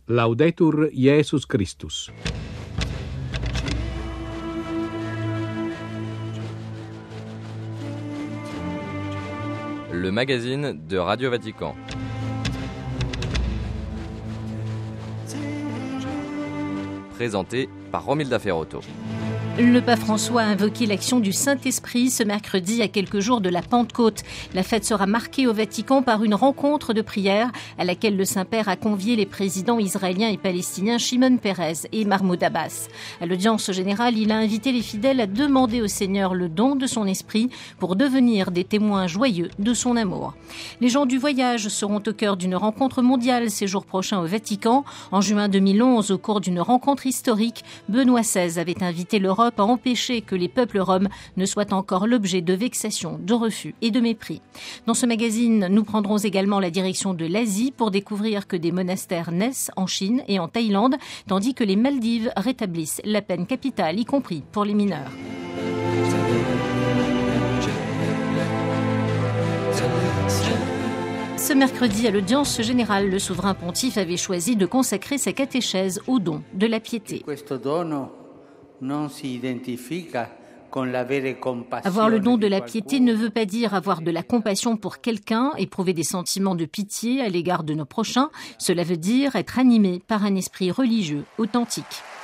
Laudetur Jesus Christus. Le magazine de Radio Vatican. Présenté par Romilda Ferrotto. Le pape François a invoqué l'action du Saint-Esprit ce mercredi à quelques jours de la Pentecôte. La fête sera marquée au Vatican par une rencontre de prière à laquelle le Saint-Père a convié les présidents israéliens et palestiniens Shimon Peres et Mahmoud Abbas. À l'audience générale, il a invité les fidèles à demander au Seigneur le don de son esprit pour devenir des témoins joyeux de son amour. Les gens du voyage seront au cœur d'une rencontre mondiale ces jours prochains au Vatican. En juin 2011, au cours d'une rencontre historique, Benoît XVI avait invité l'Europe à empêcher que les peuples roms ne soient encore l'objet de vexations, de refus et de mépris. Dans ce magazine, nous prendrons également la direction de l'Asie pour découvrir que des monastères naissent en Chine et en Thaïlande, tandis que les Maldives rétablissent la peine capitale, y compris pour les mineurs. Ce mercredi, à l'audience générale, le souverain pontife avait choisi de consacrer sa catéchèse au don de la piété. Avoir le don de la piété ne veut pas dire avoir de la compassion pour quelqu'un, éprouver des sentiments de pitié à l'égard de nos prochains. Cela veut dire être animé par un esprit religieux authentique.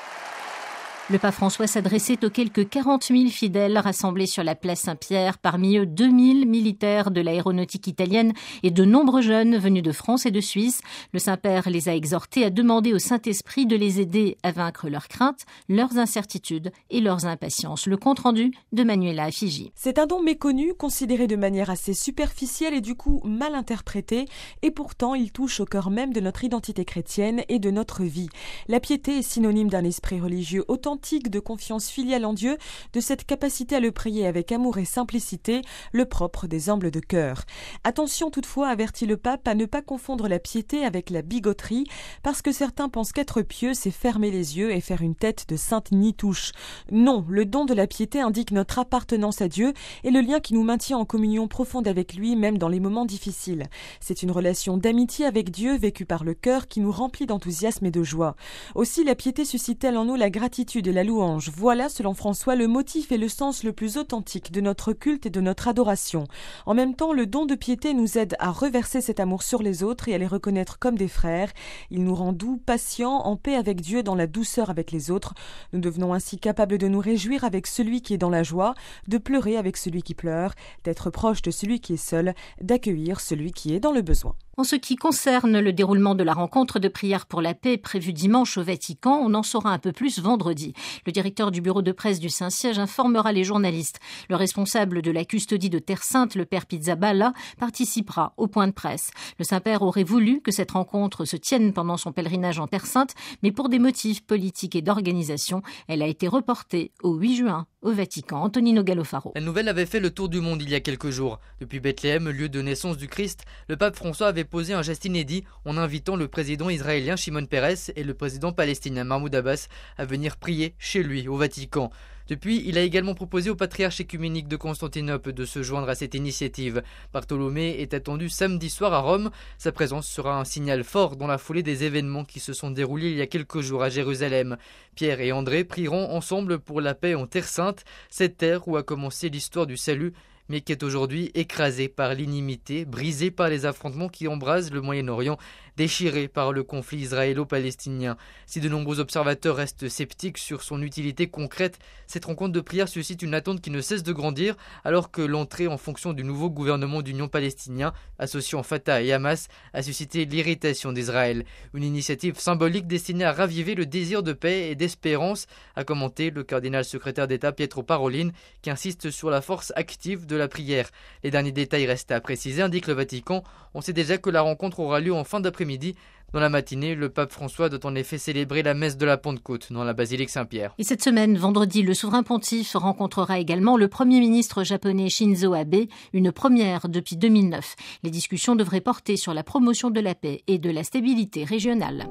Le pape François s'adressait aux quelques 40 000 fidèles rassemblés sur la place Saint-Pierre, parmi eux 2 000 militaires de l'aéronautique italienne et de nombreux jeunes venus de France et de Suisse. Le Saint-Père les a exhortés à demander au Saint-Esprit de les aider à vaincre leurs craintes, leurs incertitudes et leurs impatiences. Le compte-rendu de Manuela Figi. C'est un don méconnu, considéré de manière assez superficielle et du coup mal interprété, et pourtant il touche au cœur même de notre identité chrétienne et de notre vie. La piété est synonyme d'un esprit religieux authentique, de confiance filiale en Dieu, de cette capacité à le prier avec amour et simplicité, le propre des humbles de cœur. Attention toutefois, avertit le pape, à ne pas confondre la piété avec la bigoterie, parce que certains pensent qu'être pieux, c'est fermer les yeux et faire une tête de sainte Nitouche. Non, le don de la piété indique notre appartenance à Dieu et le lien qui nous maintient en communion profonde avec lui, même dans les moments difficiles. C'est une relation d'amitié avec Dieu vécue par le cœur qui nous remplit d'enthousiasme et de joie. Aussi, la piété suscite-t-elle en nous la gratitude et la louange. Voilà, selon François, le motif et le sens le plus authentique de notre culte et de notre adoration. En même temps, le don de piété nous aide à reverser cet amour sur les autres et à les reconnaître comme des frères. Il nous rend doux, patients, en paix avec Dieu, dans la douceur avec les autres. Nous devenons ainsi capables de nous réjouir avec celui qui est dans la joie, de pleurer avec celui qui pleure, d'être proche de celui qui est seul, d'accueillir celui qui est dans le besoin. En ce qui concerne le déroulement de la rencontre de prière pour la paix prévue dimanche au Vatican, on en saura un peu plus vendredi. Le directeur du bureau de presse du Saint-Siège informera les journalistes. Le responsable de la custodie de Terre Sainte, le père Pizzaballa, participera au point de presse. Le Saint-Père aurait voulu que cette rencontre se tienne pendant son pèlerinage en Terre Sainte, mais pour des motifs politiques et d'organisation, elle a été reportée au 8 juin au Vatican. Antonino Gallofaro. La nouvelle avait fait le tour du monde il y a quelques jours. Depuis Bethléem, lieu de naissance du Christ, le pape François avait posé un geste inédit en invitant le président israélien Shimon Peres et le président palestinien Mahmoud Abbas à venir prier chez lui au Vatican. Depuis, il a également proposé au patriarche écuménique de Constantinople de se joindre à cette initiative. Bartholomée est attendu samedi soir à Rome. Sa présence sera un signal fort dans la foulée des événements qui se sont déroulés il y a quelques jours à Jérusalem. Pierre et André prieront ensemble pour la paix en Terre Sainte, cette terre où a commencé l'histoire du salut, mais qui est aujourd'hui écrasée par l'inimité, brisée par les affrontements qui embrasent le Moyen-Orient, déchirée par le conflit israélo-palestinien. Si de nombreux observateurs restent sceptiques sur son utilité concrète, cette rencontre de prière suscite une attente qui ne cesse de grandir, alors que l'entrée en fonction du nouveau gouvernement d'union palestinien, associant Fatah et Hamas, a suscité l'irritation d'Israël. Une initiative symbolique destinée à raviver le désir de paix et d'espérance, a commenté le cardinal secrétaire d'État Pietro Parolin, qui insiste sur la force active de la prière. Les derniers détails restent à préciser, indique le Vatican. On sait déjà que la rencontre aura lieu en fin d'après-midi. Dans la matinée, le pape François doit en effet célébrer la messe de la Pentecôte dans la basilique Saint-Pierre. Et cette semaine, vendredi, le souverain pontife rencontrera également le Premier ministre japonais Shinzo Abe, une première depuis 2009. Les discussions devraient porter sur la promotion de la paix et de la stabilité régionale.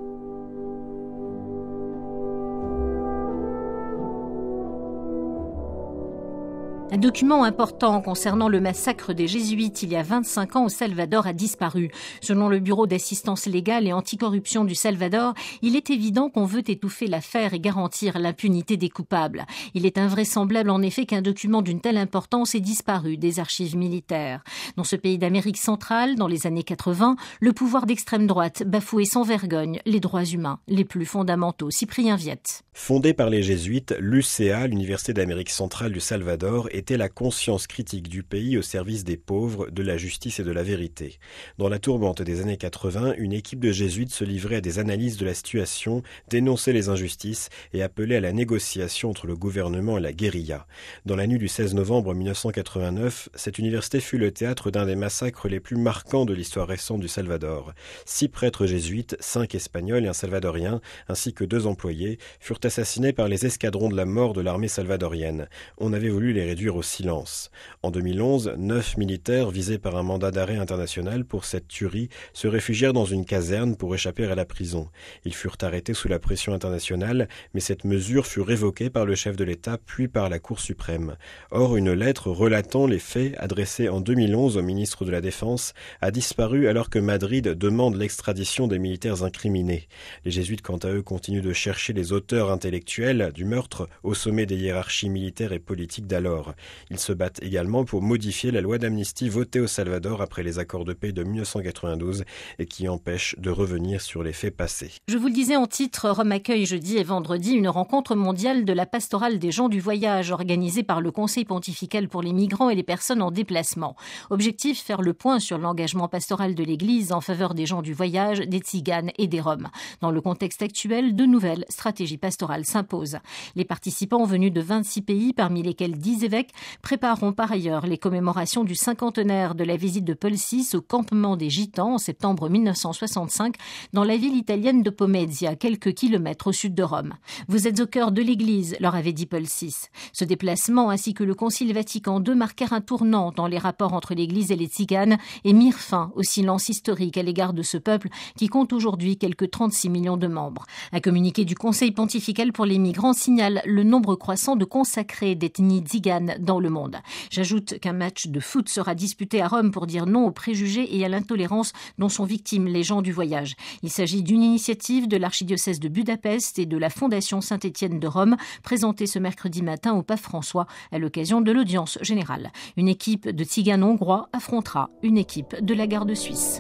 Un document important concernant le massacre des Jésuites il y a 25 ans au Salvador a disparu. Selon le Bureau d'assistance légale et anticorruption du Salvador, il est évident qu'on veut étouffer l'affaire et garantir l'impunité des coupables. Il est invraisemblable en effet qu'un document d'une telle importance ait disparu des archives militaires. Dans ce pays d'Amérique centrale, dans les années 80, le pouvoir d'extrême droite bafouait sans vergogne les droits humains les plus fondamentaux. Cyprien Viette. Fondée par les jésuites, l'UCA, l'Université d'Amérique centrale du Salvador, était la conscience critique du pays au service des pauvres, de la justice et de la vérité. Dans la tourmente des années 80, une équipe de jésuites se livrait à des analyses de la situation, dénonçait les injustices et appelait à la négociation entre le gouvernement et la guérilla. Dans la nuit du 16 novembre 1989, cette université fut le théâtre d'un des massacres les plus marquants de l'histoire récente du Salvador. 6 prêtres jésuites, 5 espagnols et un salvadorien, ainsi que 2 employés, furent assassinés par les escadrons de la mort de l'armée salvadorienne. On avait voulu les réduire au silence. En 2011, 9 militaires visés par un mandat d'arrêt international pour cette tuerie se réfugièrent dans une caserne pour échapper à la prison. Ils furent arrêtés sous la pression internationale, mais cette mesure fut révoquée par le chef de l'État puis par la Cour suprême. Or, une lettre relatant les faits adressée en 2011 au ministre de la Défense a disparu alors que Madrid demande l'extradition des militaires incriminés. Les jésuites, quant à eux, continuent de chercher les auteurs intellectuels du meurtre au sommet des hiérarchies militaires et politiques d'alors. Ils se battent également pour modifier la loi d'amnistie votée au Salvador après les accords de paix de 1992 et qui empêche de revenir sur les faits passés. Je vous le disais en titre, Rome accueille jeudi et vendredi une rencontre mondiale de la pastorale des gens du voyage organisée par le Conseil pontifical pour les migrants et les personnes en déplacement. Objectif, faire le point sur l'engagement pastoral de l'Église en faveur des gens du voyage, des tziganes et des Roms. Dans le contexte actuel, de nouvelles stratégies pastorales s'imposent. Les participants venus de 26 pays, parmi lesquels 10 évêques, prépareront par ailleurs les commémorations du cinquantenaire de la visite de Paul VI au campement des Gitans en septembre 1965 dans la ville italienne de Pomezia, quelques kilomètres au sud de Rome. Vous êtes au cœur de l'Église, leur avait dit Paul VI. Ce déplacement ainsi que le Concile Vatican II marquèrent un tournant dans les rapports entre l'Église et les tziganes et mirent fin au silence historique à l'égard de ce peuple qui compte aujourd'hui quelques 36 millions de membres. Un communiqué du Conseil pontifical pour les migrants signale le nombre croissant de consacrés d'ethnie tzigane dans le monde. J'ajoute qu'un match de foot sera disputé à Rome pour dire non aux préjugés et à l'intolérance dont sont victimes les gens du voyage. Il s'agit d'une initiative de l'archidiocèse de Budapest et de la Fondation Saint-Étienne de Rome, présentée ce mercredi matin au pape François à l'occasion de l'audience générale. Une équipe de tziganes hongrois affrontera une équipe de la garde suisse.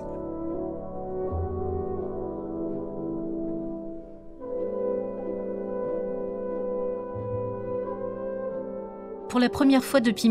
Pour la première fois depuis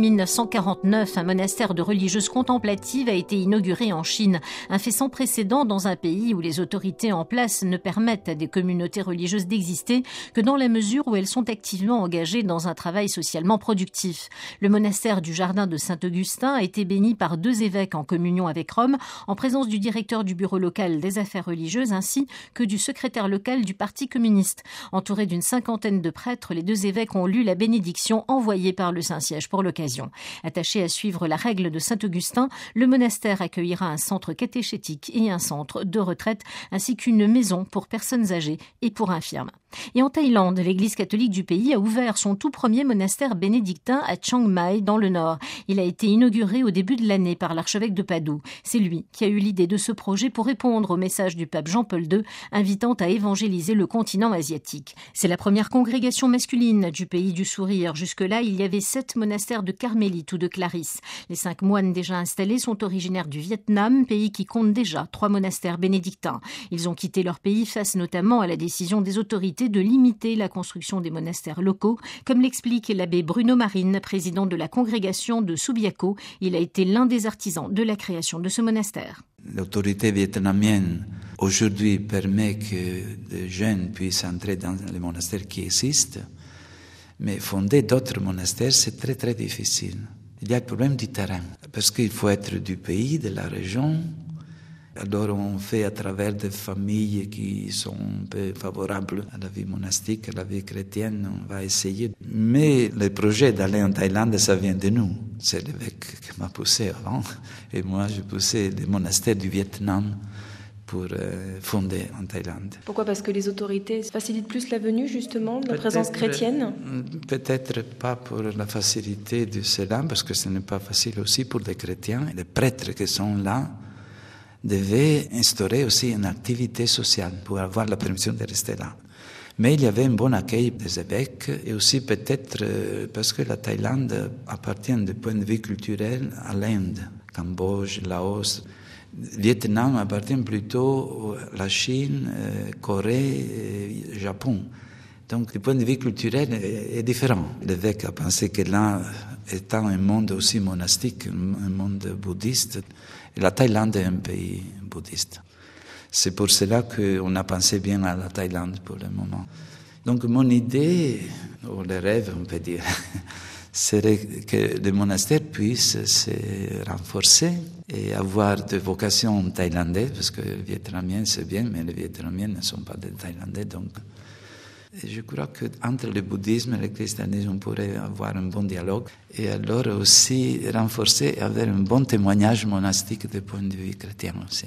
1949, un monastère de religieuses contemplatives a été inauguré en Chine. Un fait sans précédent dans un pays où les autorités en place ne permettent à des communautés religieuses d'exister que dans la mesure où elles sont activement engagées dans un travail socialement productif. Le monastère du Jardin de Saint-Augustin a été béni par 2 évêques en communion avec Rome, en présence du directeur du bureau local des affaires religieuses ainsi que du secrétaire local du Parti communiste. Entourés d'une 50aine de prêtres, les 2 évêques ont lu la bénédiction envoyée par le Saint-Siège pour l'occasion. Attaché à suivre la règle de Saint-Augustin, le monastère accueillera un centre catéchétique et un centre de retraite, ainsi qu'une maison pour personnes âgées et pour infirmes. Et en Thaïlande, l'Église catholique du pays a ouvert son tout premier monastère bénédictin à Chiang Mai, dans le nord. Il a été inauguré au début de l'année par l'archevêque de Padoue. C'est lui qui a eu l'idée de ce projet pour répondre au message du pape Jean-Paul II, invitant à évangéliser le continent asiatique. C'est la première congrégation masculine du pays du sourire. Jusque-là, il y avait 7 monastères de carmélites ou de clarisses. Les 5 moines déjà installés sont originaires du Vietnam, pays qui compte déjà 3 monastères bénédictins. Ils ont quitté leur pays face notamment à la décision des autorités de limiter la construction des monastères locaux, comme l'explique l'abbé Bruno Marine, président de la congrégation de Subiaco. Il a été l'un des artisans de la création de ce monastère. L'autorité vietnamienne aujourd'hui permet que des jeunes puissent entrer dans les monastères qui existent, mais fonder d'autres monastères, c'est très très difficile. Il y a le problème du terrain, parce qu'il faut être du pays, de la région. Alors on fait à travers des familles qui sont un peu favorables à la vie monastique, à la vie chrétienne, on va essayer. Mais le projet d'aller en Thaïlande, ça vient de nous. C'est l'évêque qui m'a poussé avant. Et moi, j'ai poussé les monastères du Vietnam pour fonder en Thaïlande. Pourquoi ? Parce que les autorités facilitent plus la venue justement de la présence chrétienne ? Peut-être pas pour la facilité de cela, parce que ce n'est pas facile aussi pour les chrétiens. Les prêtres qui sont là devaient instaurer aussi une activité sociale pour avoir la permission de rester là. Mais il y avait un bon accueil des évêques et aussi peut-être parce que la Thaïlande appartient du point de vue culturel à l'Inde, Cambodge, Laos. Vietnam appartient plutôt à la Chine, Corée et Japon. Donc, du point de vue culturel, est différent. L'évêque a pensé que là, étant un monde aussi monastique, un monde bouddhiste, et la Thaïlande est un pays bouddhiste. C'est pour cela qu'on a pensé bien à la Thaïlande pour le moment. Donc, mon idée, ou le rêve, on peut dire, serait que le monastère puisse se renforcer et avoir des vocations thaïlandaises, parce que les Vietnamiens, c'est bien, mais les Vietnamiens ne sont pas des Thaïlandais. Donc, je crois qu'entre le bouddhisme et le christianisme, on pourrait avoir un bon dialogue et alors aussi renforcer et avoir un bon témoignage monastique du point de vue chrétien aussi.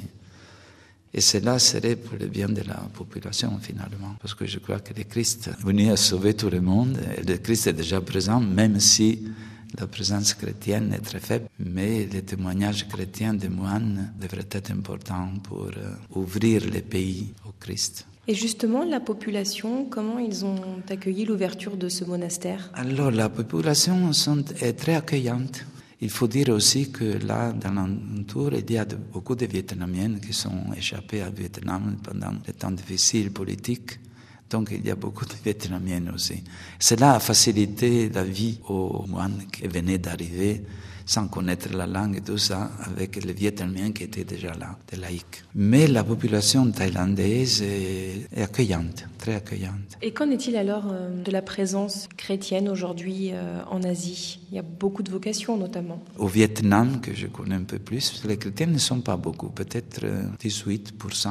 Et cela serait pour le bien de la population finalement, parce que je crois que le Christ est venu à sauver tout le monde, et le Christ est déjà présent, même si la présence chrétienne est très faible, mais le témoignage chrétien des moines devrait être important pour ouvrir les pays au Christ. Et justement, la population, comment ils ont accueilli l'ouverture de ce monastère ? Alors, la population est très accueillante. Il faut dire aussi que là, dans l'entour, il y a beaucoup de Vietnamiennes qui sont échappées au Vietnam pendant les temps difficiles politiques. Donc, il y a beaucoup de Vietnamiennes aussi. Cela a facilité la vie aux moines qui venaient d'arriver sans connaître la langue et tout ça, avec les Vietnamiens qui étaient déjà là, des laïcs. Mais la population thaïlandaise est accueillante, très accueillante. Et qu'en est-il alors de la présence chrétienne aujourd'hui en Asie ? Il y a beaucoup de vocations notamment. Au Vietnam, que je connais un peu plus, les chrétiens ne sont pas beaucoup, peut-être 18%,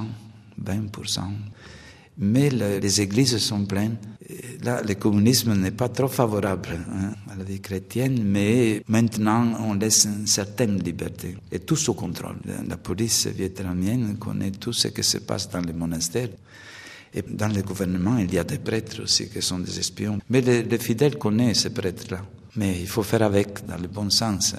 20%. Mais les églises sont pleines. Là, le communisme n'est pas trop favorable à la vie chrétienne, mais maintenant, on laisse une certaine liberté et tout sous contrôle. La police vietnamienne connaît tout ce qui se passe dans les monastères. Et dans le gouvernement, il y a des prêtres aussi qui sont des espions. Mais les fidèles connaissent ces prêtres-là. Mais il faut faire avec, dans le bon sens.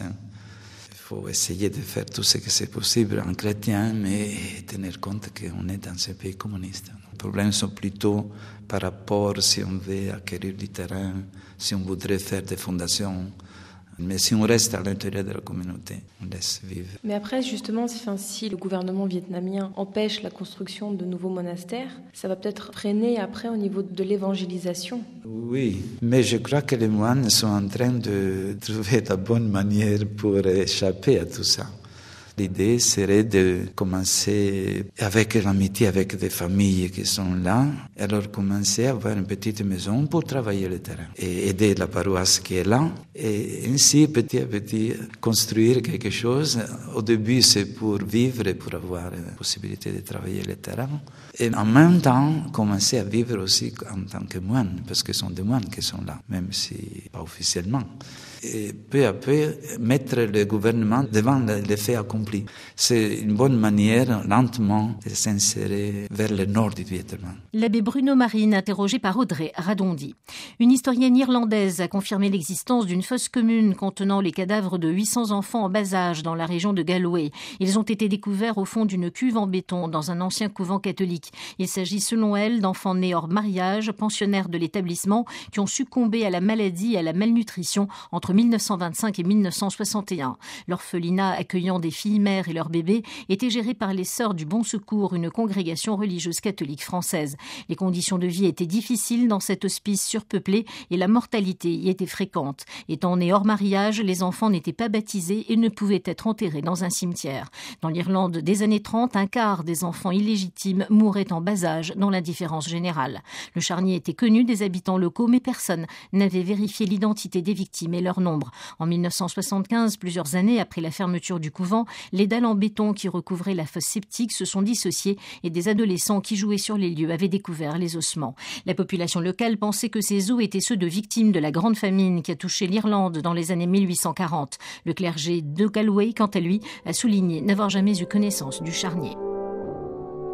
Il faut essayer de faire tout ce que c'est possible en chrétien, mais tenir compte qu'on est dans un pays communiste. Les problèmes sont plutôt par rapport si on veut acquérir du terrain, si on voudrait faire des fondations. Mais si on reste à l'intérieur de la communauté, on laisse vivre. Mais après, justement, si le gouvernement vietnamien empêche la construction de nouveaux monastères, ça va peut-être freiner après au niveau de l'évangélisation. Oui, mais je crois que les moines sont en train de trouver la bonne manière pour échapper à tout ça. L'idée serait de commencer avec l'amitié avec des familles qui sont là, et alors commencer à avoir une petite maison pour travailler le terrain et aider la paroisse qui est là, et ainsi petit à petit construire quelque chose. Au début, c'est pour vivre et pour avoir la possibilité de travailler le terrain, et en même temps commencer à vivre aussi en tant que moine, parce que ce sont des moines qui sont là, même si pas officiellement. Et peu à peu, mettre le gouvernement devant les faits accomplis. C'est une bonne manière, lentement, de s'insérer vers le nord du Vietnam. L'abbé Bruno Marine, interrogé par Audrey Radondi. Une historienne irlandaise a confirmé l'existence d'une fosse commune contenant les cadavres de 800 enfants en bas âge dans la région de Galway. Ils ont été découverts au fond d'une cuve en béton dans un ancien couvent catholique. Il s'agit, selon elle, d'enfants nés hors mariage, pensionnaires de l'établissement, qui ont succombé à la maladie et à la malnutrition entre 1925 et 1961. L'orphelinat accueillant des filles-mères et leurs bébés était géré par les Sœurs du Bon Secours, une congrégation religieuse catholique française. Les conditions de vie étaient difficiles dans cet hospice surpeuplé et la mortalité y était fréquente. Étant nés hors mariage, les enfants n'étaient pas baptisés et ne pouvaient être enterrés dans un cimetière. Dans l'Irlande des années 30, un quart des enfants illégitimes mouraient en bas âge dans l'indifférence générale. Le charnier était connu des habitants locaux, mais personne n'avait vérifié l'identité des victimes et leur nombre. En 1975, plusieurs années après la fermeture du couvent, les dalles en béton qui recouvraient la fosse septique se sont dissociées et des adolescents qui jouaient sur les lieux avaient découvert les ossements. La population locale pensait que ces os étaient ceux de victimes de la grande famine qui a touché l'Irlande dans les années 1840. Le clergé de Galway, quant à lui, a souligné n'avoir jamais eu connaissance du charnier.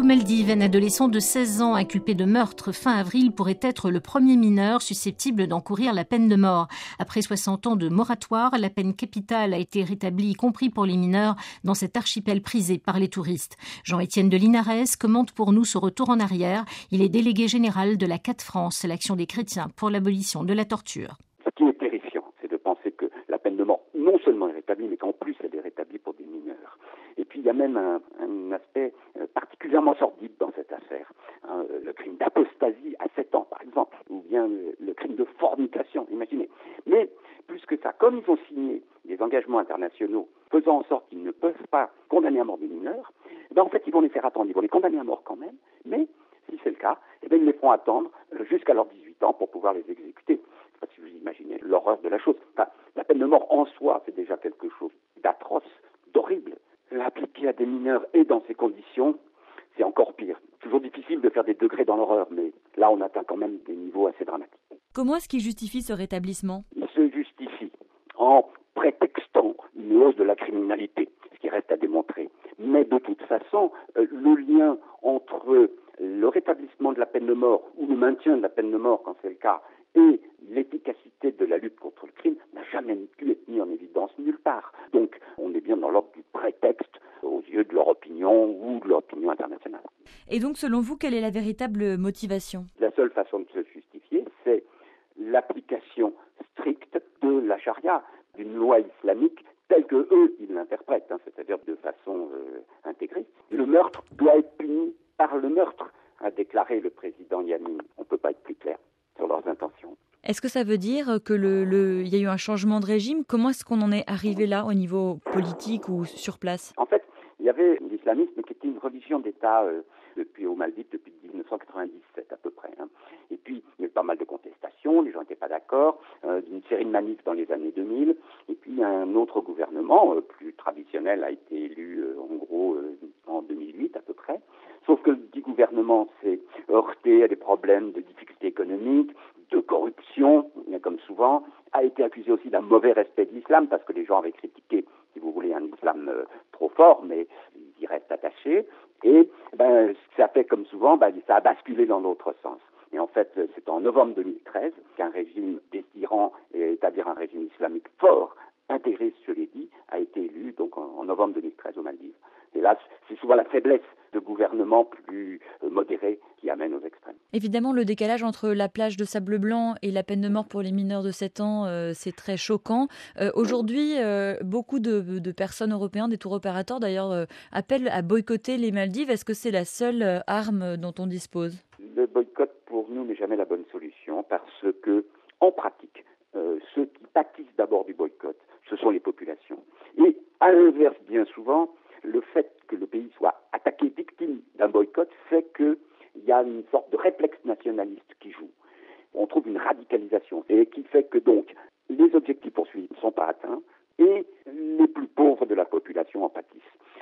Aux Maldives, un adolescent de 16 ans inculpé de meurtre fin avril pourrait être le premier mineur susceptible d'encourir la peine de mort. Après 60 ans de moratoire, la peine capitale a été rétablie, y compris pour les mineurs, dans cet archipel prisé par les touristes. Jean-Étienne de Linares commente pour nous ce retour en arrière. Il est délégué général de la CAT France, l'action des chrétiens pour l'abolition de la torture. Ce qui est terrifiant, c'est de penser que la peine de mort non seulement est rétablie, mais qu'en plus elle est rétablie pour des mineurs. Et puis il y a même un aspect particulièrement sordide dans cette affaire. Le crime d'apostasie à 7 ans, par exemple, ou bien le crime de fornication, imaginez. Mais plus que ça, comme ils ont signé des engagements internationaux faisant en sorte qu'ils ne peuvent pas condamner à mort des mineurs, en fait ils vont les faire attendre, ils vont les condamner à mort quand même, mais si c'est le cas, ils les feront attendre jusqu'à leurs 18 ans pour pouvoir les exécuter. Je ne sais pas si vous imaginez l'horreur de la chose. Enfin, la peine de mort en soi, c'est déjà quelque chose d'atroce, d'horrible. L'appliquer à des mineurs et dans ces conditions, c'est encore pire. Toujours difficile de faire des degrés dans l'horreur, mais là on atteint quand même des niveaux assez dramatiques. Comment est-ce qu'il justifie ce rétablissement ? Il se justifie en prétextant une hausse de la criminalité, ce qui reste à démontrer. Mais de toute façon, le lien entre le rétablissement de la peine de mort ou le maintien de la peine de mort, quand c'est le cas, et l'efficacité de la lutte contre le crime n'a jamais pu être mis en évidence nulle part. Donc, on est bien dans l'ordre du prétexte aux yeux de leur opinion ou de l'opinion internationale. Et donc, selon vous, quelle est la véritable motivation ? La seule façon de se justifier, c'est l'application stricte de la charia, d'une loi islamique telle que eux, ils l'interprètent, c'est-à-dire de façon intégrée. Le meurtre doit être puni par le meurtre, a déclaré le président Yamin. On ne peut pas être plus clair sur leurs intentions. Est-ce que ça veut dire que il y a eu un changement de régime ? Comment est-ce qu'on en est arrivé là au niveau politique ou sur place ? En fait, il y avait l'islamisme qui était une religion d'État aux Maldives depuis 1997 à peu près. Et puis, il y a eu pas mal de contestations, les gens n'étaient pas d'accord, une série de manifs dans les années 2000. Et puis, un autre gouvernement plus traditionnel a été élu en gros en 2008 à peu près. Sauf que le dit gouvernement s'est heurté à des problèmes de difficultés économiques, de corruption, comme souvent, a été accusé aussi d'un mauvais respect de l'islam, parce que les gens avaient critiqué, si vous voulez, un islam trop fort, mais ils y restent attachés. Et ça fait comme souvent, ça a basculé dans l'autre sens. Et en fait, c'est en novembre 2013 qu'un régime désirant établir un régime islamique fort, intégré, je l'ai dit, a été élu donc en novembre 2013 aux Maldives. Et là, c'est souvent la faiblesse de gouvernements plus modérés qui amène aux extrêmes. Évidemment, le décalage entre la plage de sable blanc et la peine de mort pour les mineurs de 7 ans, c'est très choquant. Aujourd'hui, beaucoup de personnes européennes, des tour opérateurs d'ailleurs, appellent à boycotter les Maldives. Est-ce que c'est la seule arme dont on dispose ? Le boycott, pour nous, n'est jamais la bonne solution parce que, en pratique, ceux qui pâtissent d'abord du boycott, ce sont les populations. Et à l'inverse, bien souvent, le fait que le pays soit attaqué, victime d'un boycott, fait qu'il y a une sorte de réflexe nationaliste qui joue. On trouve une radicalisation et qui fait que donc les objectifs poursuivis ne sont pas atteints et les plus pauvres de la population en pâtissent.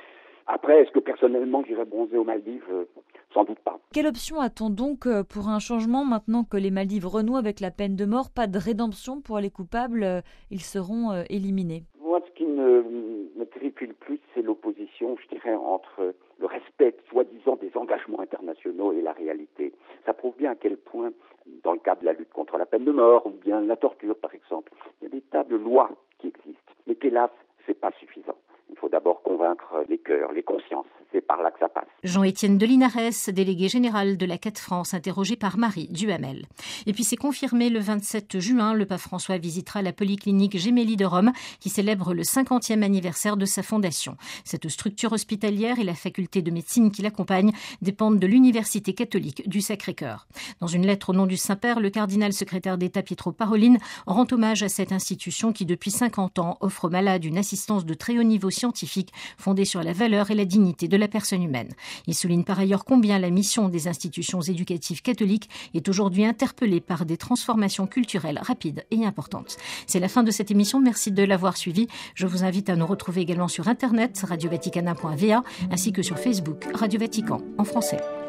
Après, est-ce que personnellement j'irai bronzer aux Maldives ? Sans doute pas. Quelle option a-t-on donc pour un changement maintenant que les Maldives renouent avec la peine de mort ? Pas de rédemption pour les coupables, ils seront éliminés. Moi, ce qui me terrifie le plus, c'est l'opposition, je dirais, entre le respect, soi-disant, des engagements internationaux et la réalité. Ça prouve bien à quel point, dans le cadre de la lutte contre la peine de mort, ou bien la torture, par exemple, il y a des tas de lois qui existent, mais qu'hélas, c'est pas suffisant. Il faut d'abord convaincre les cœurs, les consciences. C'est par là que ça passe. Jean-Étienne de Linares, délégué général de la CAT France, interrogé par Marie Duhamel. Et puis c'est confirmé, le 27 juin, le pape François visitera la polyclinique Gemelli de Rome, qui célèbre le 50e anniversaire de sa fondation. Cette structure hospitalière et la faculté de médecine qui l'accompagne dépendent de l'Université catholique du Sacré-Cœur. Dans une lettre au nom du Saint-Père, le cardinal secrétaire d'État Pietro Parolin rend hommage à cette institution qui, depuis 50 ans, offre aux malades une assistance de très haut niveau scientifique fondée sur la valeur et la dignité de la personne humaine. Il souligne par ailleurs combien la mission des institutions éducatives catholiques est aujourd'hui interpellée par des transformations culturelles rapides et importantes. C'est la fin de cette émission. Merci de l'avoir suivie. Je vous invite à nous retrouver également sur Internet, radiovaticana.va, ainsi que sur Facebook, Radio Vatican en français.